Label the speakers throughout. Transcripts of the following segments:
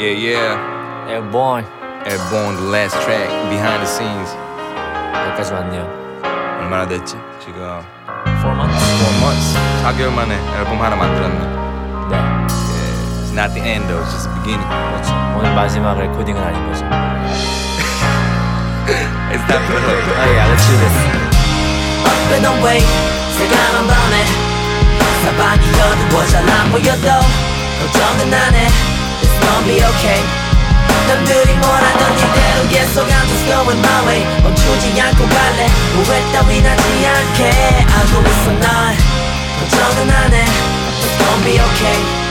Speaker 1: Yeah, yeah.
Speaker 2: Airborne.
Speaker 1: Airborne, the last track, behind the scenes.
Speaker 2: 여기까지 왔네요.
Speaker 1: 얼마나 됐지? 지금
Speaker 2: 4 months?
Speaker 1: 4 months. 4개월 만에 앨범 하나 만들었네.
Speaker 2: 네.
Speaker 1: Yeah, it's not the end though, it's just the beginning.
Speaker 2: 그렇죠. 오늘 마지막 레코딩은 아닌 거죠.
Speaker 1: It's not the hook.
Speaker 2: Oh yeah, let's do this.
Speaker 3: Up and away, 새까만 밤에 사방이 어두워져 안 보여도 걱정은 안 해. It's gonna be okay. 남들이 뭐라던 이대로 계속 I'm just going my way. 멈추지 않고 갈래. 후회 따위 나지 않게 알고 있어 난 걱정은 안 해. It's gonna be okay.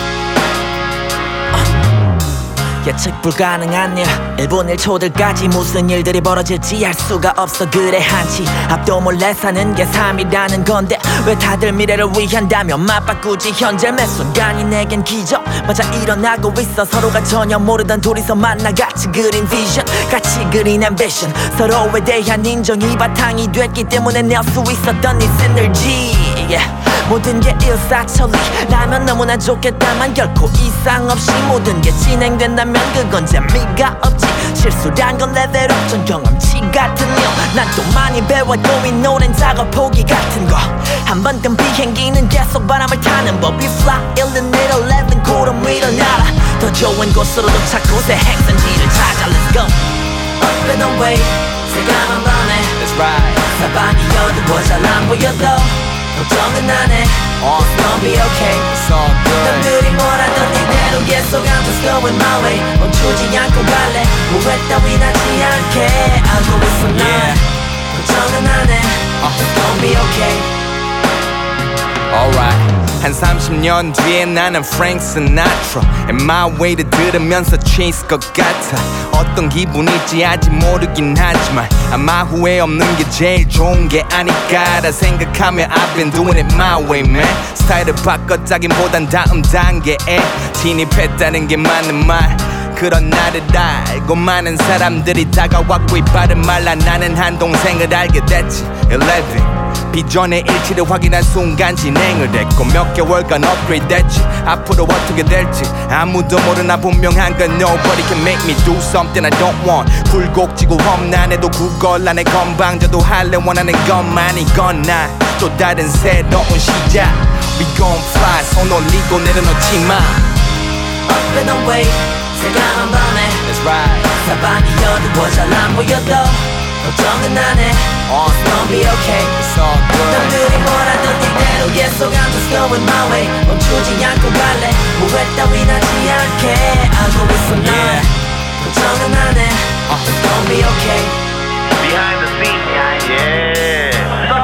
Speaker 3: 예측 불가능한 일 일본 일초들까지 무슨 일들이 벌어질지 알 수가 없어. 그래 한치 앞도 몰래 사는 게 삶이라는 건데 왜 다들 미래를 위한다며 맞바꾸지. 현재 매 순간이 내겐 기적 맞아 일어나고 있어. 서로가 전혀 모르던 둘이서 만나 같이 그린 비전, 같이 그린 앰비션, 서로에 대한 인정이 바탕이 됐기 때문에 낼 수 있었던 이 시너지. 모든 게 일사천리라면 너무나 좋겠다만 결코 이상 없이 모든 게 진행된다면 그건 재미가 없지. 실수란 건 레벨업 전 경험치 같은 일. 난 또 많이 배웠고 이 노래는 작업 포기 같은 거. 한 번 뜬 비행기는 계속 바람을 타는 법. We fly 1111 구름 위로 날아 더 좋은 곳으로 도착 곳의 행선지를 찾아. Let's go. Up and away 새까만 밤에
Speaker 1: That's right.
Speaker 3: 사방이 어두워져 안 보여도 걱정은 안 해. It's gonna be okay.
Speaker 1: It's all good.
Speaker 3: 남들이 뭐라던 이대로 계속 I'm just going my way. 멈추지 않고 갈래. 후회 따위 나지 않게 알고 있어 난 걱정은 안 해. It's gonna be okay.
Speaker 1: Alright. 한 30년 뒤에 나는 Frank Sinatra And my way를 들으면서 chase 것 같아. 어떤 기분일지 아직 모르긴 하지만 아마 후회 없는 게 제일 좋은 게 아닐까라 생각하며 I've been doing it my way man. 스타일을 바꿨다긴보단 다음 단계에 진입했다는 게 맞는 말. 그런 나를 알고 많은 사람들이 다가왔고 이 바른 말라 나는 한 동생을 알게 됐지. 11 비전의 일치를 확인한 순간 진행을 했고 몇 개월간 업그레이드 됐지. 앞으로 어떻게 될지 아무도 모르나 분명한 건 Nobody can make me do something I don't want. 굴곡지고 험난해도 그걸 안에 건방져도 할래 원하는 것만이건 나 또 다른 새로운 시작. We gon' fly 손 올리고 내려놓지 마.
Speaker 3: Up and away 새까만 밤에
Speaker 1: That's right.
Speaker 3: 사방이 어두워져 안 보여도 걱정은 안 해. It's gonna be okay.
Speaker 1: It's all good.
Speaker 3: 남들이 뭐라던 이대로 계속 I'm just going my way. 멈추지 않고 갈래. 후회 따위 나지 않게 알고 있어 난 걱정은 안 해. It's gonna be okay.
Speaker 4: Behind the scenes, yeah.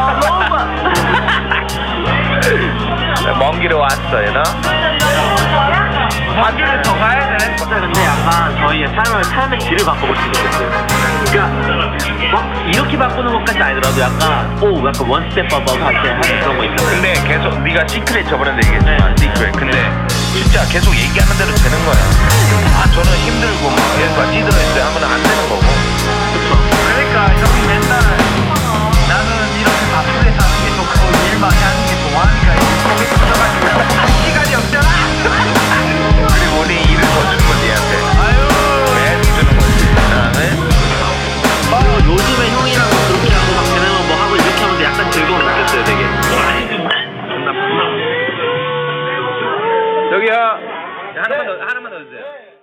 Speaker 4: 먼 길에 왔어, you know?
Speaker 5: 학교를 더 가야 돼. 근데 약간 저희의 삶의 질을 바꿔볼 수 있겠어요. 그러니까 막 이렇게 바꾸는 것까지 아니더라도 약간 원 스텝 above 할 그런 거 있잖아요.
Speaker 4: 근데 계속 네가 시크릿 저번에도 얘기했지만 시크릿. 근데 진짜 계속 얘기하는 대로 되는 거야. 아 저는 힘들고 막 얘가 찌들어있어요 하면 안 되는 거고.
Speaker 5: 그쵸. 그러니까 형이 맨날 나는 이렇게 바쁘게 사는 게 좋고 일 많이 하는 게 좋아하니까 이렇게 붙여가지고 시간이 없잖아.
Speaker 4: 그리고 우리 일을 더 주는 거지 얘한테. 왜 주는 거지?
Speaker 5: 요즘에 형이랑 그렇게 하고 막 쟤네는 뭐 하고 이렇게 하면서 약간 즐거움 느꼈어요 되게.
Speaker 4: 저기요.
Speaker 5: 하나만 더 주세요.